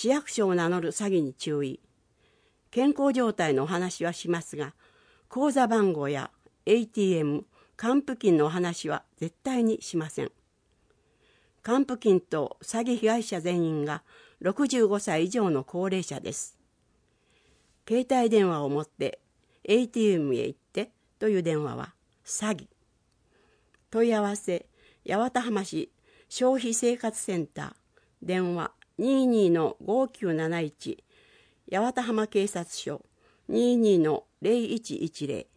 市役所を名乗る詐欺に注意。健康状態のお話はしますが、口座番号や ATM、還付金のお話は絶対にしません。還付金と詐欺被害者全員が65歳以上の高齢者です。携帯電話を持って ATM へ行ってという電話は詐欺。問い合わせ、八幡浜市消費生活センター、電話 22-5971、八幡浜警察署 22-0110